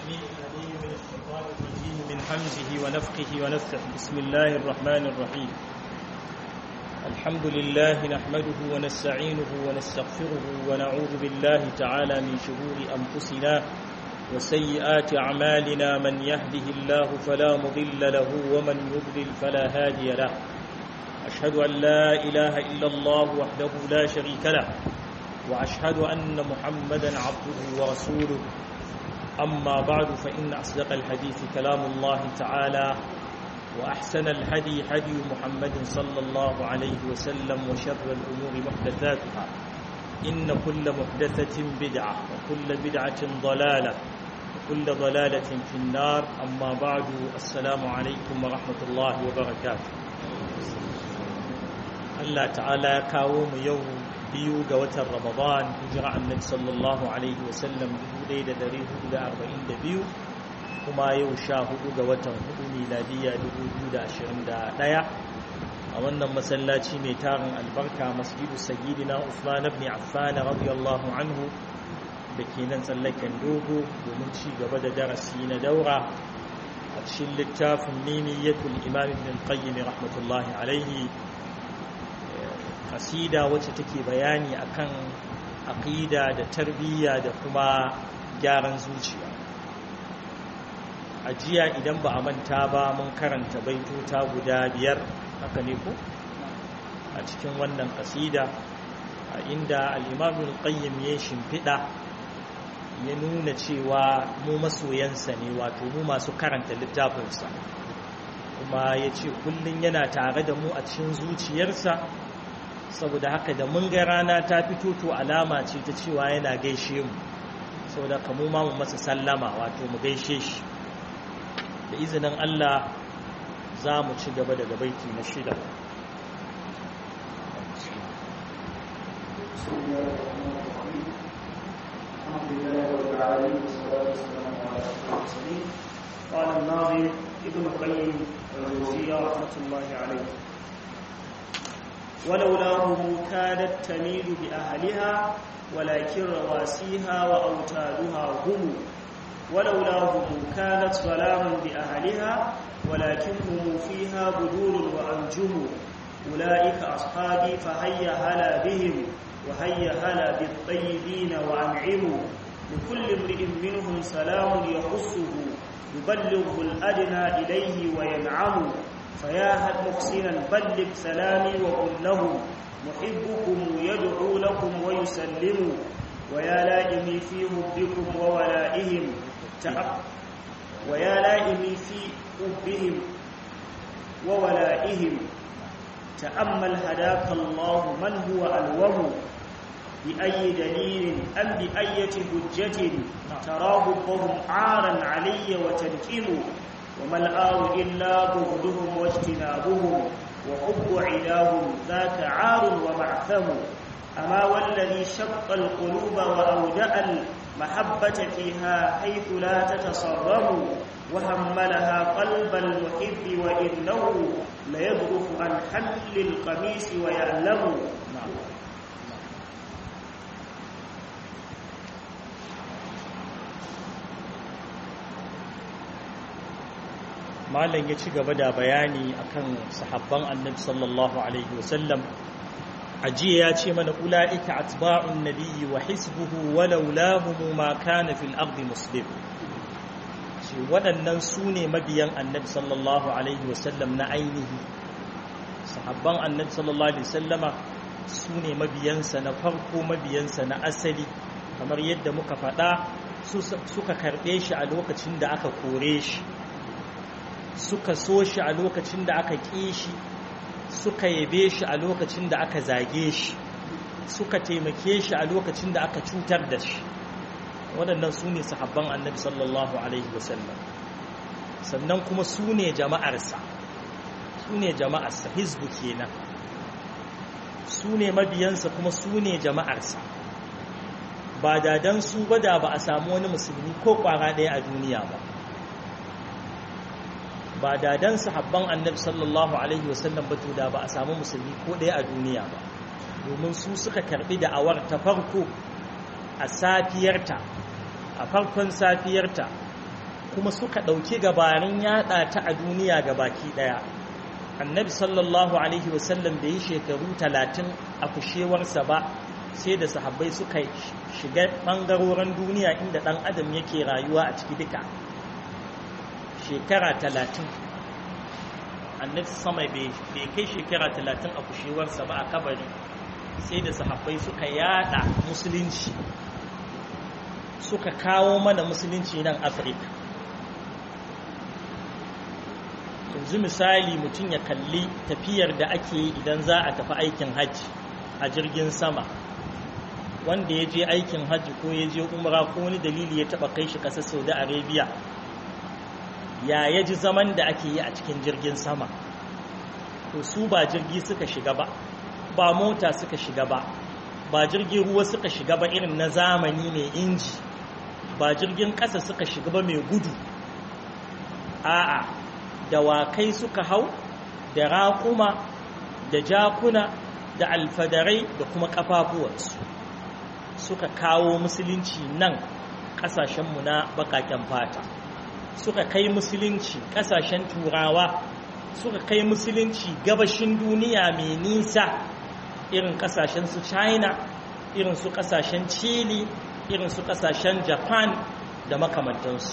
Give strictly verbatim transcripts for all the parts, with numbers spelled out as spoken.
السميع العليم من الشيطان الرجيم من حمزه ونفخه ونفثه. بسم الله الرحمن الرحيم. الحمد لله نحمده ونستعينه ونستغفره ونعوذ بالله تعالى من شرور أنفسنا وسيئات أعمالنا. من يهده الله فلا مضل له ومن يضلل فلا هادي له. أشهد أن لا إله إلا الله وحده لا شريك له وأشهد أن محمدا عبده ورسوله. أما بعد فإن أصدق الحديث كلام الله تعالى وأحسن الهدي هدي محمد صلى الله عليه وسلم وشر الأمور محدثاتها إن كل محدثة بدعة وكل بدعة ضلالة وكل ضلالة في النار. أما بعد السلام عليكم ورحمة الله وبركاته. الله تعالى كاوم يوم biyu ga watan Ramadan hijira annabi sallallahu alaihi wasallam dubu ɗaya da ɗari hudu da arba'in da biyu kuma yau sha hudu ga watan hudu miladiya dubu biyu da ashirin da ɗaya a wannan masallaci mai tarin albarka masjidu sayyidina Uthman ibn Affan radiyallahu anhu da ke nan tsallaken dogo domin ci gaba da darasi na daura a cikin littafin niniyatul imam ibn al-qayyim rahmatullahi alaihi, kasida wacce take bayani akan aqida da tarbiyya da kuma gyaran zuciya. A jiya idan ba a manta ba mun karanta baitota guda biyar haka ne ko a cikin wannan kasida, a inda al-Imam al-Qayyim ya shimfida ya nuna cewa mu masoyansa ne, wato mu masu karanta littafinsa, kuma ya ce kullum yana tare da mu a cikin zuciyarsa. Saboda haka da mun ga rana ta fito to alama ce ta cewa yana gaishe mu, saboda ka mu ma mu masa sallama, wato mu gaishe shi. Da izinin Allah za mu ci gaba daga baiti na shida. قال الناظم ابن القيم الجوزية رحمة الله عليه: ولولاهم كادت تميل بأهلها ولكن رواسيها وأوتادها هم. ولولاهم كانت ظلام بأهلها ولكن هم فيها بدور وأنجم. أولئك أصحابي فهيا هلا بهم وهيا هلا بالطيبين وأنعموا. لكل امرئ منهم سلام يخصه يبلغه الأدنى إليه وينعم. فيا هل محسنا بلغ سلامي وقل له محبكم يدعو لكم ويسلم. ويا لائمي في حبكم وولائهم ويا لائمي في حبهم وولائهم تأمل هداك الله من هو ألوم. بأي دليل أم بأية حجة تراه فهم عارا علي وتنكم. وما الآو إلا بغضهم واجتنابهم وحب عداهم ذاك عار ومعثم. أما والذي شق القلوب وأودع المحبة فيها حيث لا تتصرم. وحملها قلب المحب وإنه ليبرف عن حمل القميص ويألم. Malam ya ci gaba da bayani akan sahabban annabi sallallahu alaihi wasallam. Ajiya ya ce mana ulaika atba'un nabiyyi wa hisbuhu walau lahum ma kana fil ardi muslim. Shi waɗannan su ne mabiyan annabi sallallahu alaihi wasallam na ainihi. Sahabban annabi sallallahu alaihi wasallama su ne mabiyansa na farko, mabiyansa na asali, kamar yadda muka faɗa suka karɓe shi a lokacin da aka kore shi, suka so shi a lokacin da aka ƙi shi, suka yabe shi a lokacin da aka zage shi, suka taimake shi a lokacin da aka cutar da shi. Waɗannan su ne sahabban annabi sallallahu alaihi wasallam. Sannan kuma su ne jama'arsa, su ne jama'arsa, hizbu kenan, su ne mabiyansa kuma su ne jama'arsa. Ba da dan su ba da ba a samu wani musulmi ko ƙwara ɗaya a duniya ba. Ba da dan sahabban annabi sallallahu alaihi wasallam ba to da ba a samu musulmi ko ɗaya a duniya ba, domin su suka karbi da'awar ta farko a safiyarta, a farkon safiyarta kuma suka ɗauki gabarin yaɗa ta a duniya gabaki ɗaya. Annabi sallallahu alaihi wasallam da yi shekaru talatin a kushewarsa ba, sai da sahabbai suka shiga ɓangarorin duniya inda ɗan adam yake rayuwa a ciki duka. Shekara talatin annabi sama bai kai shekara talatin a kushewarsa ba a kabari, sai da sahabbai suka yada musulunci, suka kawo mana musulunci nan Afirka. Yanzu misali mutum ya kalli tafiyar da ake yi idan za a tafi aikin hajji a jirgin sama. Wanda ya je aikin hajji ko ya je umra ko wani dalili ya taba kai shi ƙasar Saudi Arabia, ya ya ji zaman da ake yi a cikin jirgin sama. To su ba jirgi suka shiga ba, ba mota suka shiga ba, ba jirgin ruwa suka shiga ba irin na zamani mai inji, ba jirgin ƙasa suka shiga ba mai gudu. A'a, dawakai suka hau, da raƙuma, da jakuna, da alfadarai da kuma ƙafafuwansu. Suka kawo musulunci nan ƙasashenmu na baƙaƙen fata. Suka kai musulunci ƙasashen turawa, suka kai musulunci gabashin duniya mai nisa, irin ƙasashen su China, irin su ƙasashen Chile, irin su ƙasashen Japan da makamantansu.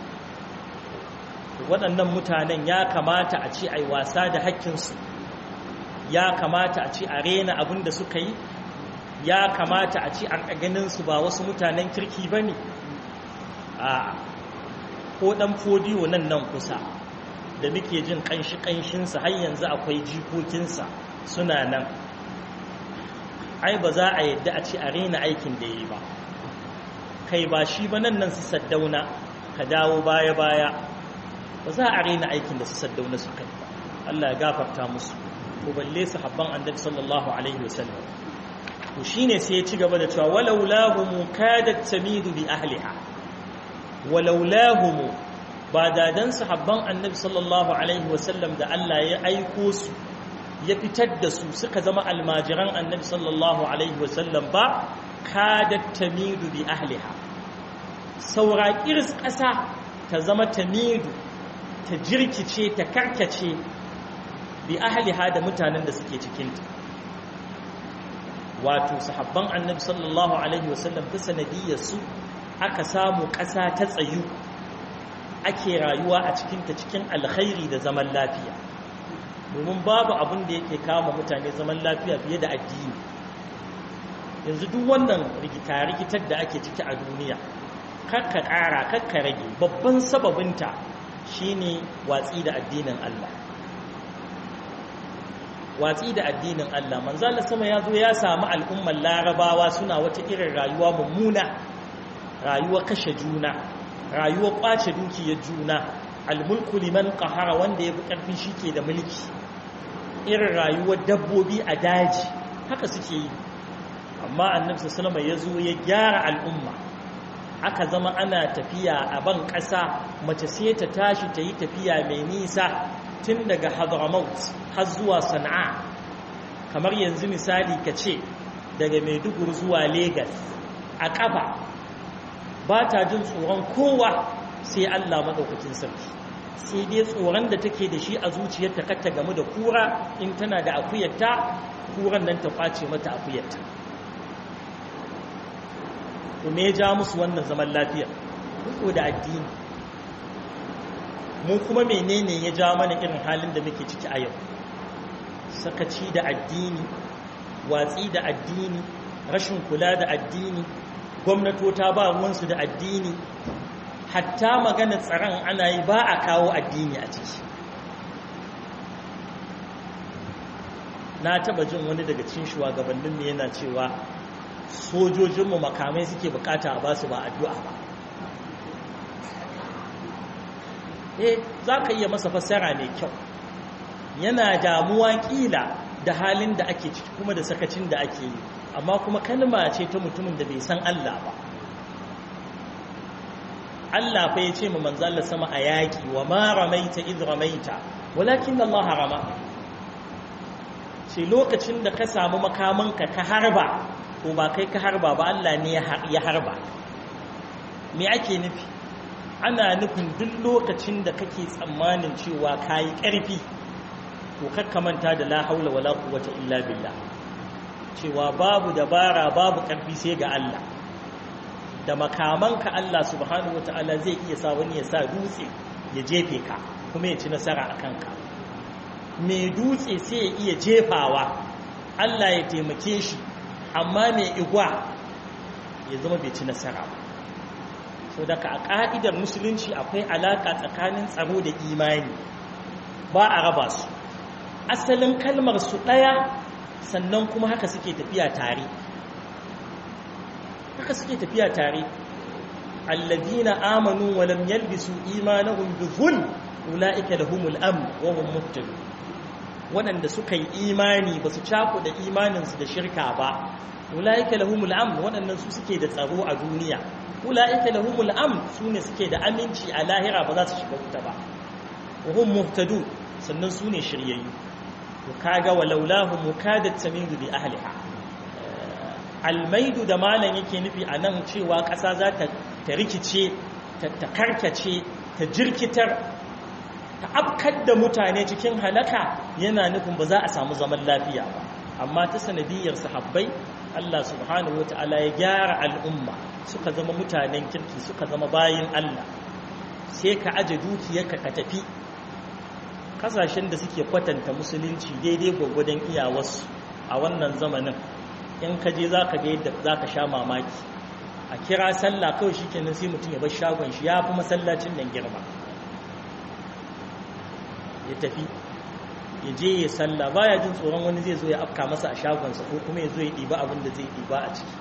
Waɗannan mutanen ya kamata a ce ai wasa da haƙƙinsu, ya kamata a ce a rena abin da suka yi, ya kamata a ce a ganin su ba wasu mutanen kirki ba ne. A ko ɗan fodiyo nan nan kusa da muke jin ƙanshi-ƙanshinsa har yanzu akwai jikokinsa suna nan. Ai ba za a yadda a ce a rena aikin da ya yi ba. Kai ba shi ba nan nan su Saddauna, ka dawo baya-baya, ba za a rena aikin da su Saddauna su kai ba. Allah ya gafarta musu, ko balle su habban annabi sallallahu alaihi wasallam. To shine sai ya ci gaba da cewa walaulahum kadat tamidu bi ahliha. Walaulahum, ba dadan sahabban annabi sallallahu alaihi wasallam da Allah ya aiko su ya fitar da su suka zama almajiran annabi sallallahu alaihi wasallam ba, kadat tamidu bi ahliha. Saura kiris ƙasa ta zama tamidu, ta jirkice, ta karkace bi ahliha da mutanen da suke cikinta. Wato sahabban annabi sallallahu alaihi wasallam ta sanadiyyar su aka samu ƙasa ta tsayu, ake rayuwa a cikinta cikin alkhairi da zaman lafiya. Domin babu abin da yake kama mutane zaman lafiya fiye da addini. Yanzu duk wannan rigita-rigitar da ake ciki a duniya, kakka ƙara kakka rage, babban sababinta shine watsi da addinin Allah. Watsi da addinin Allah. Manzo Allah sama ya zo ya samu al'ummar Larabawa suna wata irin rayuwa mummuna, rayuwa kashe juna, rayuwa kwace dukiyar juna, almulku liman qahara, wanda yafi karfin shike da mulki, irin rayuwar dabbobi a daji, haka suke yi. Amma annabi sallallahu alaihi wasallam ya zo ya gyara al'umma, aka zama ana tafiya a ban ƙasa, mace sai ta tashi ta yi tafiya mai nisa tun daga Hadramaut har zuwa Sana'a. Kamar yanzu misali ka ce daga Maiduguri zuwa Lagos a ƙafa, ba ta jin tsoron kowa sai Allah madaukakin sarki. Sai dai tsoron da take da shi a zuciyarta kar ta gamu da kura, in tana da akuyarta, kuran nan ta kwace mata akuyarta. To me ya ja musu wannan zaman lafiya? Ko da addini. Mu kuma menene ya ja mana irin halin da muke ciki a yau? Sakaci da addini, watsi da addini, rashin kula da addini, gwamnatota ba ruwansu da addini, hatta magana tsaron ana yi ba a kawo addini a ciki. Na taba jin wani daga cikin shugabannin ne yana cewa sojojinmu makamai suke bukata a basu ba addu'a ba. Eh, za ka iya masa fassara mai kyau. Yana damuwa kila da halin da ake ciki kuma da sakacin da ake yi, amma kuma kalma ce ta mutumin da bai san Allah ba. Allah fa ya ce mu manzo Allah sama a yaki, wa ma ramaita id ramaita walakin Allah rama. Sai lokacin da ka samu makamanka ka harba, ko ba kai ka harba ba, Allah ne ya harba. Me ake nufi? ana nufin duk lokacin da kake tsammanin cewa kayi ƙarfi to kakka manta da la haula wala quwwata illa billah, cewa babu dabara babu ƙarfi sai ga Allah. Da makamanka Allah subhanahu wataala zai iya sa wani ya sa dutse ya jefe ka kuma ya ci nasara a kanka. Mai dutse sai ya iya jefawa Allah ya taimake shi, amma mai igwa ya zama bai ci nasara ba. So daga a ƙa'idar musulunci akwai alaƙa tsakanin tsaro da imani, ba a raba su. Asalin kalmar su ɗaya, sannan kuma haka suke tafiya tare. Haka suke tafiya tare. Alladina amanu wa lam yalbisu imanahum bi dhulm ulaika lahumul amn wa hum muhtadun. Waɗanda suka yi imani ba su cakuɗa imaninsu da shirka ba, ulaika lahumul amn, waɗannan su suke da tsaro a duniya. Ulaika lahumul amn, su ne suke da aminci a lahira, ba za su shiga wuta ba. Wa hum muhtadun, sannan su ne shiryayyu. To kaga walaulahu mukadat tamidu bi ahliha. Almaidu da malan yake nufi a nan cewa ƙasa za ta rikice, ta karkace, ta jirkitar, ta afkar da mutane cikin halaka, yana nufin ba za a samu zaman lafiya ba. Amma ta sanadiyar sahabbai Allah subhanahu wata'ala ya gyara al'umma, suka zama mutanen kirki, suka zama bayin Allah. Sai ka aje dukiyarka ka tafi kasashen da suke kwatanta musulunci daidai gwagwadon iyawarsu a wannan zamanin. In ka je za ka ga yadda za ka sha mamaki. A kira sallah kawai shi kenan sai mutum ya bar shagon shi, ya fi masallacin nan girma, ya tafi ya je ya sallah, baya jin tsoron wani zai zo ya afka masa a shagonsa ko kuma ya zo ya ɗiba abin da zai ɗiba a ciki.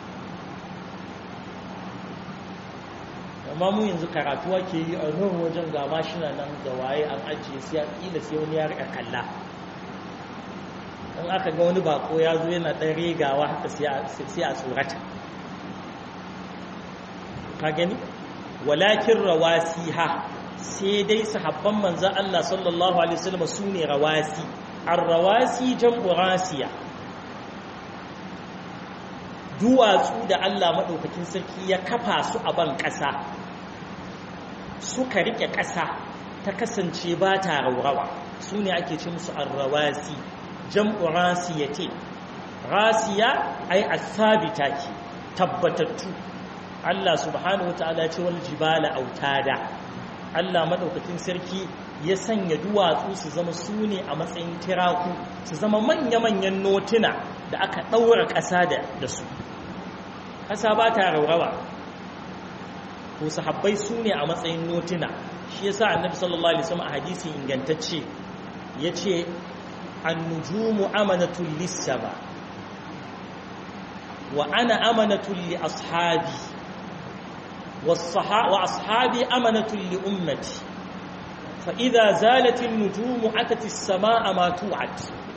amma mu yanzu karatuwa ke yi a nan wajen ga mashina nan da waye an ajiye sai a ƙila sai wani ya riƙa kalla. in aka ga wani bako ya zo yana ɗan regawa haka sai a tsorata. ka gani? Walakin rawasiha, sai dai sahabban manzan Allah sallallahu alaihi wasallam su ne rawasi. Ar-rawasi jam'u rasiya, duwatsu da Allah madaukakin sarki ya kafa su a ban ƙasa, suka rike ƙasa ta kasance ba ta raurawa, su ne ake ce musu ar-rawasi. Jam'u rasiyati, rasiya ai as-sabita ce, tabbatattu. Allah subhanahu wataala ce wal jibala autada, Allah madaukakin sarki ya sanya duwatsu su zama su ne a matsayin tiraku, su zama manya-manyan notuna da aka ɗaura ƙasa da su. Ƙasa ba ta raurawa, ko sahabbai su ne a matsayin notuna. Shi yasa annabi sallallahu alaihi wasallam a hadisi ingantacce yace an-nujumu amanatul lis-sama wa ana amanatul li ashabi was-ashabi amanatul li ummati fa idza zalat an-nujumu atat as-samaa ma tu'ad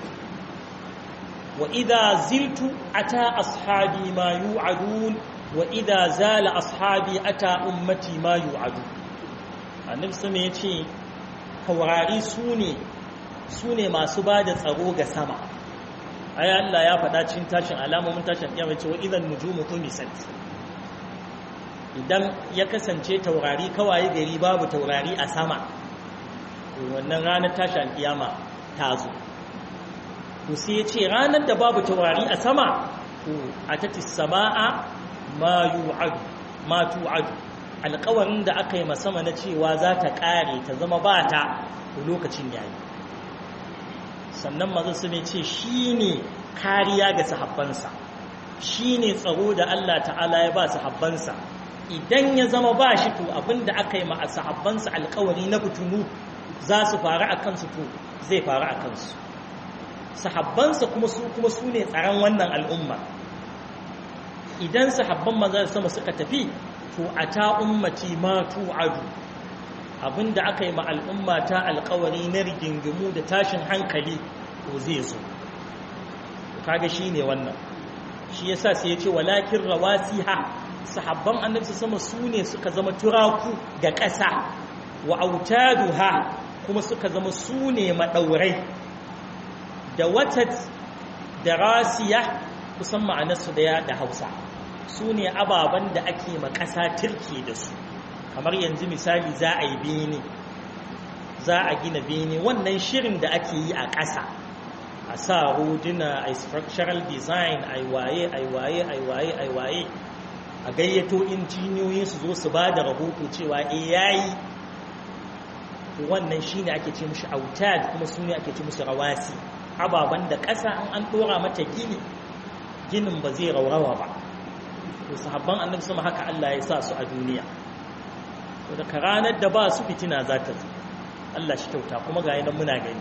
wa idza ziltu ata ashabi ma yu'adun wa idza zala ashabi ata ummati ma yu'adun. Annabi sama yace taurari sune sune masu bada tsaro ga sama. Ai Allah ya faɗa cikin tashin alamomin tashin kiyama cewa idan nujumu tumisat, idan ya kasance taurari kawai gari babu taurari a sama, wannan ranar tashin kiyama ta zo. To sai yace ranar da babu taurari a sama, to atatis samaa ma yu'ad ma tu'ad, alƙawarin da aka yi masama na cewa za ta ƙare ta zama ba ta lokacin yayi. Sannan mazu su ne ce shi ne kariya ga sahabbansa, shi ne tsaro da Allah ta'ala ya ba sahabbansa. Idan ya zama ba shi, to abinda aka yi ma a sahabbansa alƙawari na fitunu za su faru a kansu, to zai faru a kansu. Sahabbansa kuma su kuma su ne tsaron wannan al'umma. Idan sahabban manzon sama suka tafi, to ata ummati ma tu'adu, abinda aka yi ma al'umma ta alƙawari na rigingimu da tashin hankali to zai zo. Kaga shine wannan. Shi yasa sai ya ce walakin rawasiha, sahabban annabi sama su ne suka zama turaku ga ƙasa, wa autaduha, kuma suka zama su ne madaurai. Da watat da rasiya kusan ma'anarsu daya da Hausa, su ne ababen da ake ma ƙasa turke da su, kamar yanzu misali za a yi bene za a gina bene wannan shirin da ake yi a ƙasa a sa roduna a structural design a waye a waye a waye a waye a gayyato injiniyoyi su zo su ba da rahoto cewa e yayi wannan shine ake ce mushi autad kuma su ne ake ce musu rawasi ababen da ƙasa an an ɗora mata gini ginin ba zai raurawa ba to sahabban annabi sama haka Allah ya sa su a duniya to daga ranar da ba su fitina za ta zo Allah shi kyauta kuma ga yanan muna gani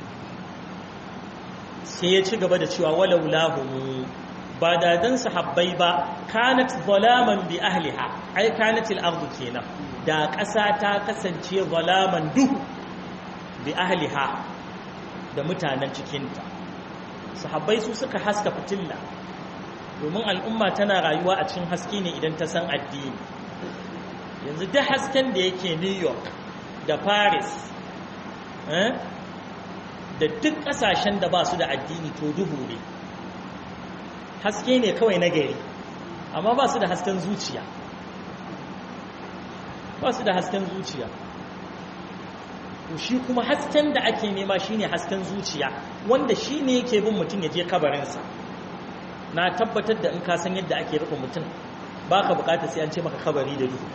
sai ya ci gaba da cewa walau lahum ba da dan sahabbai ba kanat zalaman bi ahliha ai kanatil ardu kenan da ƙasa ta kasance zalaman duhu bi ahliha da mutanen cikinta sahabbai su suka haska fitilla domin al'umma tana rayuwa a cikin haske ne idan ta san addini yanzu da hasken da yake New York da Paris da duk ƙasashen da ba su da addini to duhu ne haske ne kawai na gari amma ba su da hasken zuciya ba su da hasken zuciya to shi kuma hasken da ake nema shine hasken zuciya wanda shine yake bin mutum ya je kabarinsa na tabbatar da in ka san yadda ake rufe mutum baka bukata sai an ce maka kabari da duhu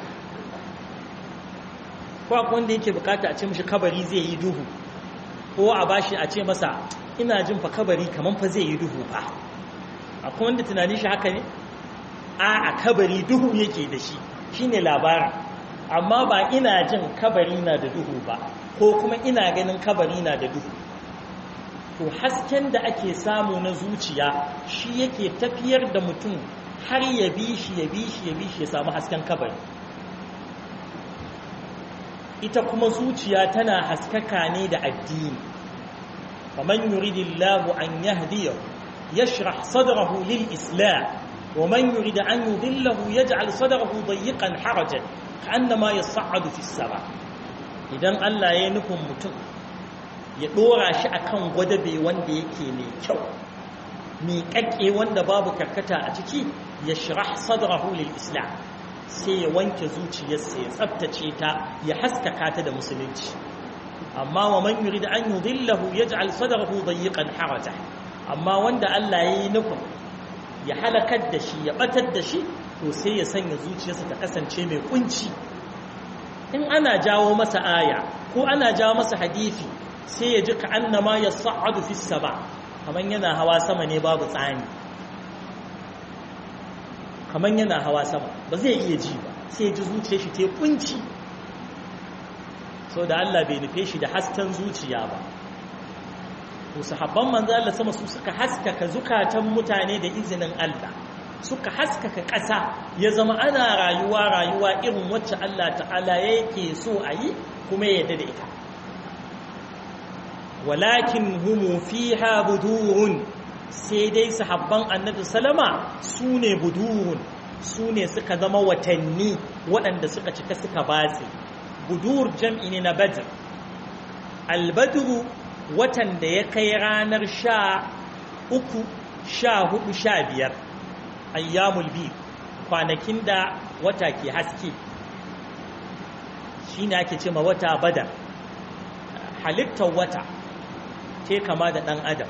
ko akwai wanda yake bukata a ce mishi kabari zai yi duhu ko a bashi a ce masa ina jin fa kabari kaman fa zai yi duhu fa akwai wanda tunanin shi haka ne a a kabari duhu yake da shi shine labarin amma ba ina jin kabari na da duhu ba ko kuma ina ganin kabari na da duhu to hasken da ake samu na zuciya shi yake tafiyar da mutum har ya bi shi ya bi shi ya bi shi ya samu hasken kabari ita kuma zuciya tana haskaka ne da addini faman yuridillahu an yahdiyahu yashrah sadrahu lil islam ومن يريد أن يضله يجعل صدره ضيقا حرجا كأنما يصعد في السماء idan Allah ya nufin mutum ya dora shi akan gwadabe wanda yake mai kyau mai kakke wanda babu karkata a ciki ya shrah sadrahu lil islam sai ya wanke zuciyarsa ya tsaftace ta ya haskaka ta da musulunci amma wa man yurid an yudillahu yaj'al sadrahu dayiqan haraja amma wanda Allah ya yi nufin ya halakar da shi ya batar da shi to sai ya sanya zuciyarsa ta kasance mai kunci in ana jawo masa aya ko ana jawo masa hadisi sai ya ji ka annama yas'adu fi sama kaman yana hawa sama ne babu tsani kaman yana hawa sama ba zai iya ji ba sai ya ji zuciyar shi ta kunci so da Allah bai nufe shi da hasken zuciya ba to sahabban manzo Allah sama su suka haskaka zukatan mutane da izinin Allah suka haskaka ƙasa ya zama ana rayuwa rayuwa irin wacce Allah ta'ala yake so a yi kuma ya yarda da ita walakin hum fiha budurun sai dai sahabban annabi sallama sune budurun sune suka zama watanni waɗanda suka cika suka batse budur jam'i ne na badr al-badru watan da ya kai ranar sha uku sha hudu sha biyar ayyamul bi kwanakin da wata ke haske shi ne ake ce ma wata badar halittar wata te kama da ɗan adam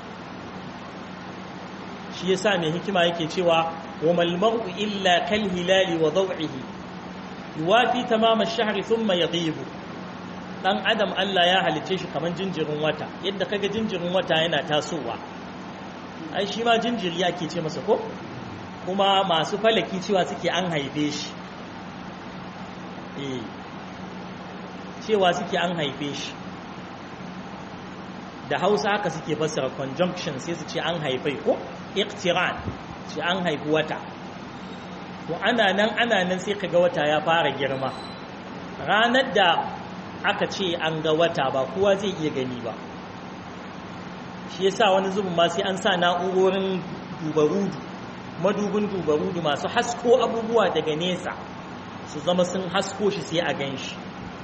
shi yasa mai hikima yake cewa wa malmar'u illa kal hilali wa daw'ihi yuwafi tamama ash-shahri thumma yaghibu dan adam Allah ya halice shi kaman jinjirin wata yadda kaga jinjirin wata yana tasowa ai shi ma jinjiri yake ce masa ko kuma masu falaki cewa suke an haife shi eh cewa suke an haife shi da Hausa haka suke fassara conjunction sai su ce an haifai ko iqtiran ce an haifi wata to ana nan ana nan sai kaga wata ya fara girma ranar da aka ce an ga wata ba kowa zai iya gani ba shi yasa wani zubin ma sai an sa na'urorin dubarudu madubin dubarudu masu hasko abubuwa daga nesa su zama sun hasko shi sai a gan shi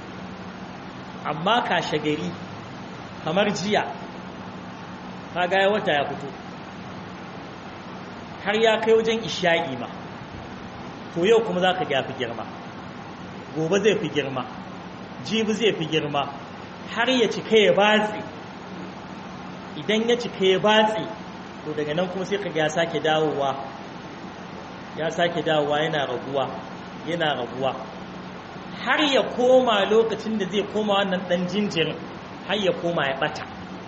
amma kashe gari kamar jiya kaga ya wata ya fito har ya kai wajen isha'i ma to yau kuma za ka ga fi girma gobe zai fi girma, jibi zai fi girma, har ya cika ya batse. Idan ya cika ya batse, to daga nan kuma sai ka ga ya sake dawowa ya sake dawowa yana raguwa yana raguwa har ya koma lokacin da zai koma wannan dan jinjirin, har ya koma ya bata.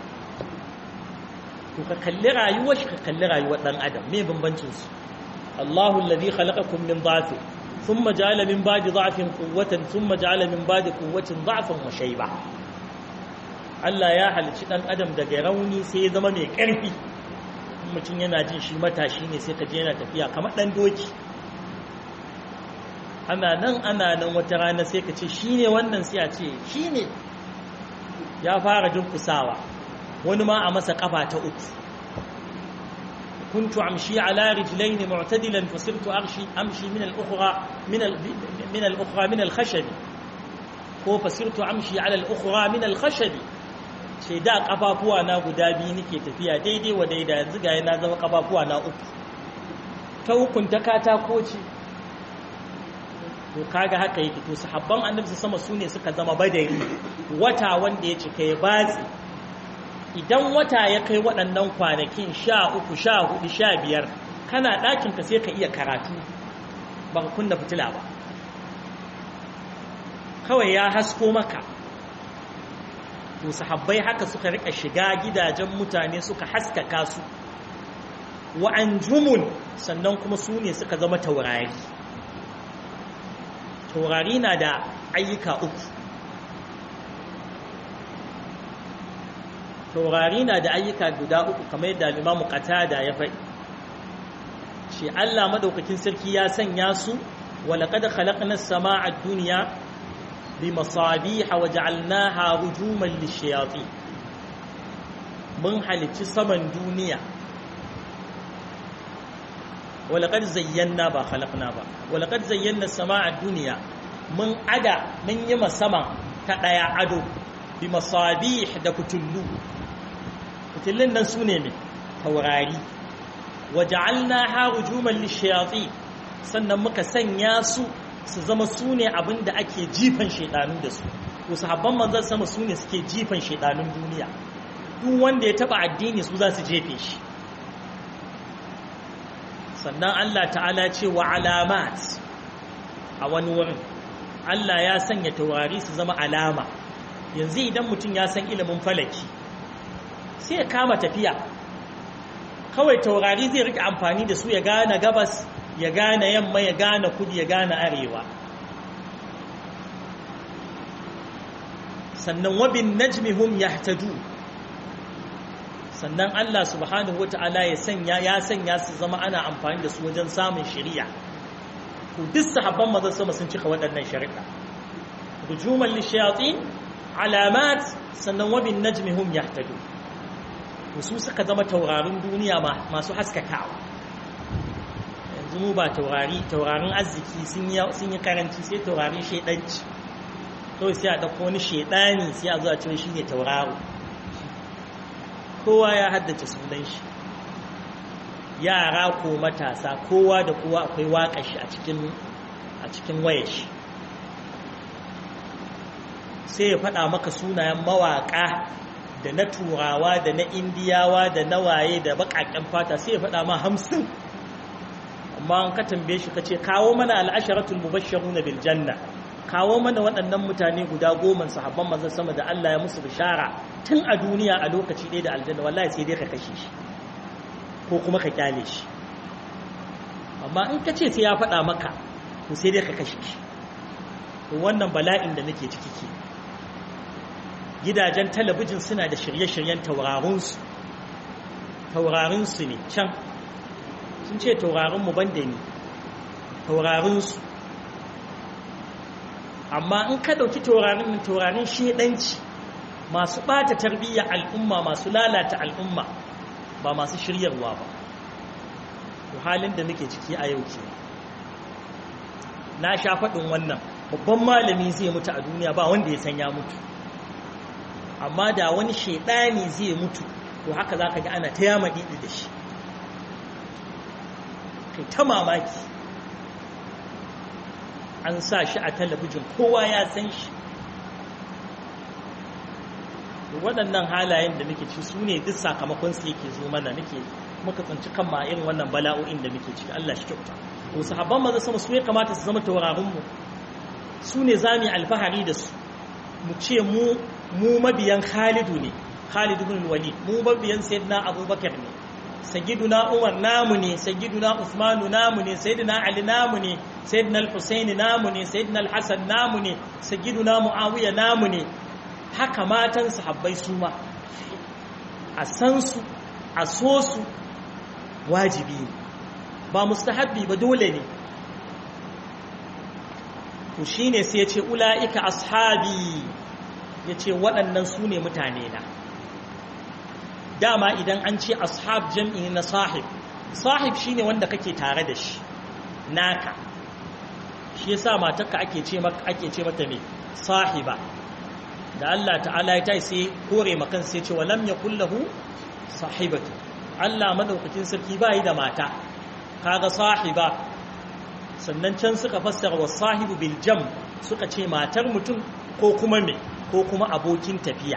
to ka kalli rayuwar shi ka kalli rayuwar dan adam, me bambancin su? Allahu alladhi khalaqakum min dha'fin thumma ja'ala min ba'di dha'fin quwwatan thumma ja'ala min ba'di quwwatin dha'fan wa shayba. Allah ya halicci dan adam daga rauni sai ya zama mai karfi. Mutum yana jin shi matashi ne sai ka je yana tafiya kamar dan doki. Ana nan ana nan wata rana sai ka ce shine wannan, sai a ce shine ya fara jinkusawa, wani ma a masa kafa ta uku. kuntu amshi ala rijlayn mu'tadilan fasirtu arshi amshi min al-ukhra min min al-ukhra min al-khashab ko fasirtu amshi ala al-ukhra min al-khashab. sai da kafafuwa na guda biyu nake tafiya daidai wa daidai, yanzu ga yana zama kafafuwa na uku. ta hukunta katako ce. to kaga haka yake. to sahabban annabi sama sune suka zama badari, wata wanda ya cika ya batsi. idan wata ya kai waɗannan kwanakin sha uku sha hudu sha biyar, kana ɗakinka sai ka iya karatu ba ka kunna fitila ba, kawai ya hasko maka. to sahabbai haka suka rika shiga gidajen mutane suka haskaka su. wa anjumun, sannan kuma su ne suka zama taurari. taurari na da ayyuka uku. taurari na da ayyuka guda uku kamar yadda Imam Qatada ya faɗi. shi Allah madaukakin sarki ya sanya su, wa laqad khalaqna as-samaa'a ad-dunya bimasabiha wa ja'alnaha rujuman lish-shayatin. mun halicci saman duniya, wa laqad zayyana ba khalaqna ba, wa laqad zayyana as-samaa'a ad-dunya, mun ada mun yi masaman ta daya ado bimasabih da kutullu. fitillin nan su ne mai taurari. waja'alna ha rujuman lishayatin, sannan muka sanya su su zama su ne abinda ake jifan shedanu da su. to sahabban manzon sama su ne suke jifan shedanun duniya. duk wanda ya taba addini su za su jefe shi. sannan Allah ta'ala ce wa alamat, a wani wurin Allah ya sanya taurari su zama alama. yanzu idan mutum ya san ilimin falaki sai ya kama tafiya, kawai taurari zai rika amfani da su ya gane gabas, ya gane yamma, ya gane kudu, ya gane arewa. sannan wabin najmi hum yahtadu, sannan Allah subhanahu wata'ala ya sanya ya sanya su zama ana amfani da su wajen samun shari'a. to duk sahabban manzon sama sun cika waɗannan shari'a. rujuman lishayatin, alamat, sannan wabin najmi hum yahtadu. su suka zama taurarin duniya masu haskakawa. yanzu mu ba taurari taurarin arziki sun yi karanci, sai taurarin shedanci. kawai sai a ɗauko wani shedani sai a zuwa cewa shi ne tauraro. kowa ya haddace sunan shi, yara ko matasa, kowa da kowa akwai waƙa shi a cikin wayar shi. sai ya faɗa maka sunayen mawaƙa da na turawa da na indiyawa da na waye da baƙaƙen fata, sai ya faɗa ma hamsin. amma an ka tambaye shi ka ce kawo mana al'asharatul mubashshiruna bil janna, kawo mana waɗannan mutane guda goma sahabban manzon sama da Allah ya musu bishara tun a duniya a lokaci ɗaya da aljanna, wallahi sai dai ka kashe shi ko kuma ka kyale shi. amma in ka ce sai ya faɗa maka, to sai dai ka kashe shi. to wannan bala'in da nake ciki ke. gidajen talabijin suna da shirye-shiryen taurarinsu taurarinsu ne can sun ce taurarinmu banda ne taurarinsu. amma in ka ɗauki taurarin taurarin shedanci, masu ɓata tarbiyyar al'umma, masu lalata al'umma, ba masu shiryarwa ba. to halin da muke ciki a yau ke. na sha faɗin wannan, babban malami zai mutu a duniya ba wanda ya san ya mutu. amma da wani shaidani zai mutu, to haka za ka ga ana ta yama ɗiɗi da shi, kai ta mamaki. an sa shi a talabijin kowa ya san shi. Waɗannan halayen da muke ci su ne duk sakamakon su yake zo mana nake muka tsanci kan ma irin wannan bala'o'in da muke ciki. Allah shi kyauta. To sahabban manzo sama su ya kamata su zama taurarin mu, su ne zamu alfahari da su, mu ce mu mu mabiyan Khalidu ne, Khalid ibn Walid, mu mabiyan Sayyidina Abubakar ne, Sayyiduna Umar namu ne, Sayyiduna Uthman namu ne, Sayyidina Ali namu ne, Sayyidina Al-Husayn namu ne, Sayyidina Al-Hasan namu ne, Sayyiduna Muawiya namu ne. Haka matan sahabbai su ma a san su, a so su wajibi ne, ba mustahabbi ba, dole ne. To shine sai ya ce ula'ika ashabi, ya ce waɗannan su ne mutane na. Dama idan an ce ashab jam'i na sahib, sahib shine wanda kake tare da shi naka, shi yasa matarka ake ce maka ake ce mata me sahiba. Da Allah ta'ala ya tai sai kore makan sai ce walam yakul lahu sahibatu, Allah madaukakin sarki bai da mata, kaga sahiba. Sannan can suka fassara wa sahibu bil jam, suka ce matar mutum ko kuma me ko kuma abokin tafiya.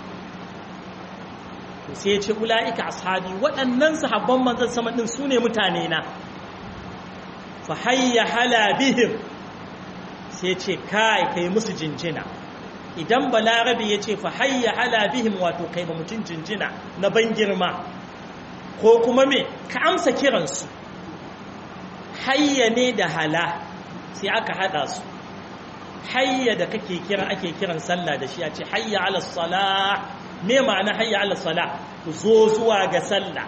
Sai ya ce ula'ika ashabi, waɗannan sahabban manzon sama din su ne mutane na. Fa hayya hala bihim, sai ce kai kai musu jinjina. Idan balarabe ya ce fa hayya hala bihim, wato kai ba mutun jinjina na ban girma, ko kuma me ka amsa kiransu. Hayya ne da hala sai aka hada su. Hayya da kake kira ake kiran sallah da shi, a ce hayya ala salah. Me ma'ana hayya ala salah? Ku zo zuwa ga sallah.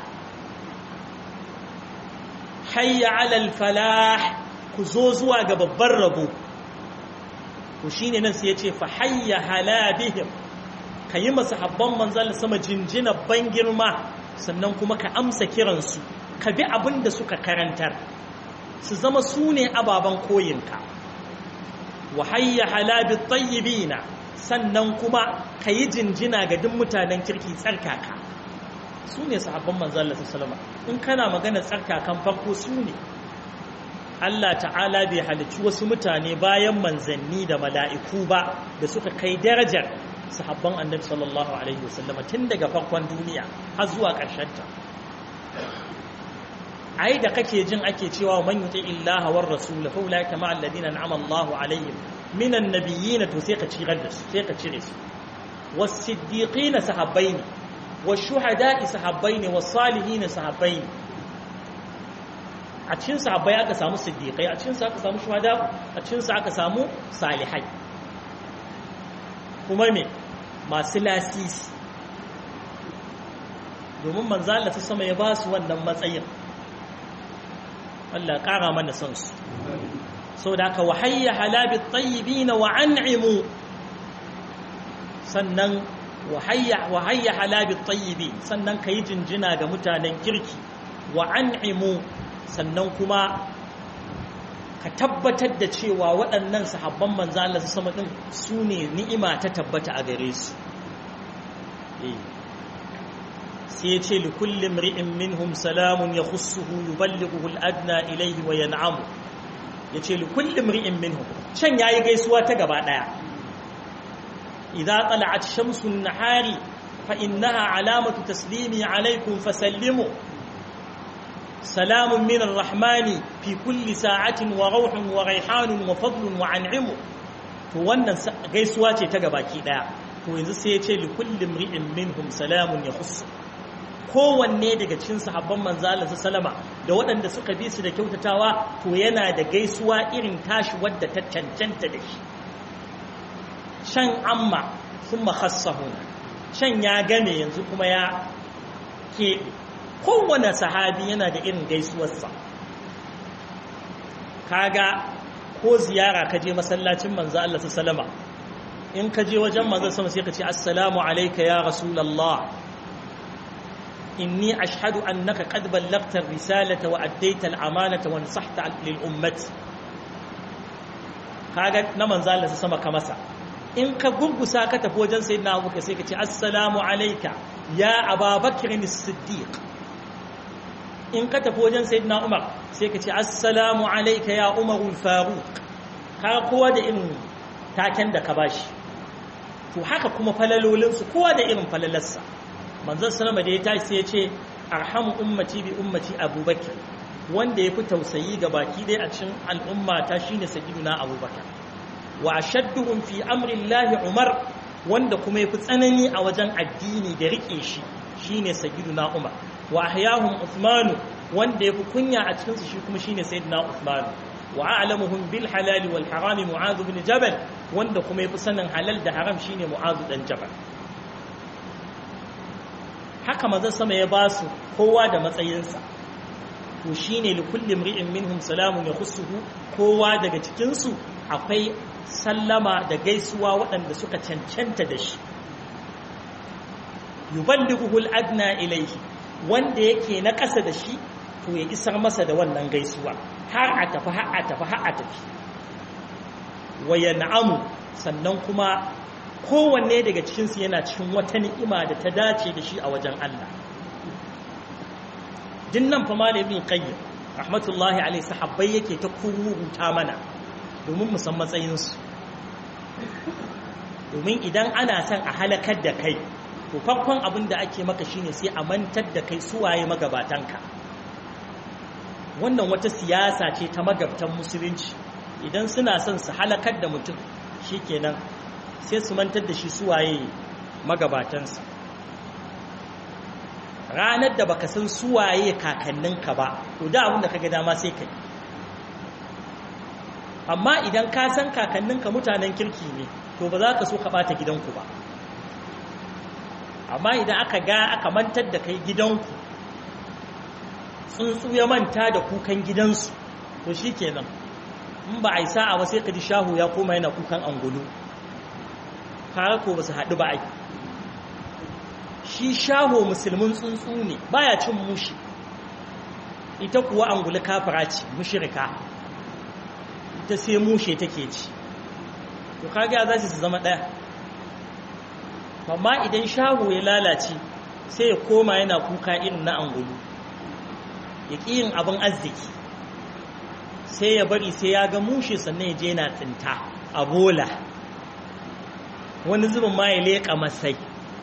Hayya ala falah, ku zo zuwa ga babbar rabo. To shine nan sai ya ce fa hayya hala bihim, kayi masahabban manzon sama jinjina ban girma, sannan kuma ka amsa kiransu, ka bi abin da suka karantar, su zama su ne ababen koyinka. Wa hayya hala bit tayyibina, sannan kuma ka yi jinjina ga duk mutanen kirki tsarkaka. Su ne sahabban manzon Allah sallallahu alaihi wasallam. In kana magana tsarkakan farko su ne. Allah ta'ala bai halicci wasu mutane bayan manzanni da mala'iku ba da suka kai darajar sahabban annabi sallallahu alaihi wasallam tun daga farkon duniya har zuwa ƙarshen ta. Ai da kake jin ake cewa man yuti illaha war rasul fa ulaika ma alladhina an'ama Allahu alaihim minan nabiyyin, to sai ka cire da su, sai ka cire su. Was siddiqin sahabbaini, was shuhada'i sahabbaini, was salihin sahabbaini. A cikin sahabbai aka samu siddiqai, a cikin sa aka samu shuhada, a cikin sa aka samu salihai. Kuma me masu lasisi, domin manzo Allah ta sama ya ba su wannan matsayin. Allah ƙara mana son su. Sau da aka wahayya halabit tayyibina wa an'imu, sannan wahayya halabit tayyibi, sannan ka yi jinjina ga mutanen kirki. Wa an'imu, sannan kuma ka tabbatar da cewa waɗannan sahabban manzo Allah sama din su ne ni'ima ta tabbata a gare su. sai ya ce li kulli imri'in minhum salamun yakhussuhu yuballighuhu al-adna ilayhi wa yan'amu. Yace li kulli imri'in minhum, can yayi gaisuwa ta gaba daya. Idza tala'at shamsu an-nahari fa innaha alamatu taslimi alaykum fasallimu. Salamun min ar-rahmani fi kulli sa'atin wa rawhun wa rayhanun wa fadlun wa an'imu. To wannan gaisuwa ce ta gabaki daya. To yanzu sai ya ce li kulli imri'in minhum salamun yakhussu, kowanne daga cikin sahabban manzo Allah sallama da waɗanda suka bi su da kyautatawa, to yana da gaisuwa irin tashi wadda ta cancanta da shi. Shan amma thumma khassahu, shan ya game yanzu kuma ya keɓe. Kowanne sahabi yana da irin gaisuwarsa. Kaga ko ziyara ka je masallacin manzo Allah sallama, in ka je wajen manzo sama sai ka ce assalamu alayka ya rasulullah, inni ashhadu annaka qad ballaghta ar-risalata wa addayta al-amanata wa nasahta lil ummati. Kaga na manzo Allah sama ka masa. In ka gurgusa ka tafi wajen sayyidina Abubakar sai ka ce assalamu alayka ya Abubakar as-Siddiq. In ka tafi wajen sayyidina Umar sai ka ce assalamu alayka ya Umar al-Faruq. kaga kowa da irin taken da ka bashi to haka kuma falalolinsu kowa da irin falalarsa manzon sallama da ya tashi sai ya ce arhamu ummati bi ummati abubakar wanda ya fi tausayi ga baki dai a cikin al'umma ta shine sayyiduna abubakar wa ashadduhum fi amri llahi umar wanda kuma yafi tsanani a wajen addini da rike shi shine sayyiduna umar wa ahyahum uthman wanda yafi kunya a cikin su shi kuma shine sayyiduna uthman wa a'lamuhum bil halal wal haram mu'adh ibn jabal wanda kuma yafi sanin halal da haram shine mu'adh dan jabal haka manzon sama ya basu kowa da matsayinsa to shine li kulli imri'in minhum salamun yakhussuhu kowa daga cikin su akwai sallama da gaisuwa waɗanda suka cancanta da shi yuballighuhu al-adna ilayhi wanda yake na ƙasa da shi to ya isar masa da wannan gaisuwa har a tafi har a tafi har a tafi wa yan'amu sannan kuma kowanne daga cikin su yana cikin wata ni'ima da ta dace da shi a wajen Allah dinnan fa malamin qayyim rahmatullahi alayhi sahabbai yake ta kuruta mana domin mu san matsayin su domin idan ana son a halakar da kai to farkon abin da ake maka shine sai a mantar da kai suwaye magabatanka wannan wata siyasa ce ta magabtan musulunci idan suna son su halakar da mutum shikenan sai su mantar da shi suwaye magabatansa ranar da baka san suwaye kakanninka ba to da abin da kaga dama sai kai amma idan ka san kakanninka mutanen kirki ne to ba za ka so ka bata gidanku ba amma idan aka ga aka mantar da kai gidanku tsuntsu ya manta da kukan gidansu to shikenan in ba a yi sa'a ba sai ka ji shahu ya koma yana kukan angulu kare ko ba su haɗu ba ai shi shaho musulmin tsuntsu ne baya cin mushi ita kuwa angulu kafira ce mushrika ita sai mushe take ci to kage za su zama ɗaya amma idan shaho ya lalace sai ya koma yana kuka irin na angulu ya ƙi yin abin arziki sai ya bari sai ya ga mushe sannan ya je yana tsinta a bola wani zubin ma ya leƙa masai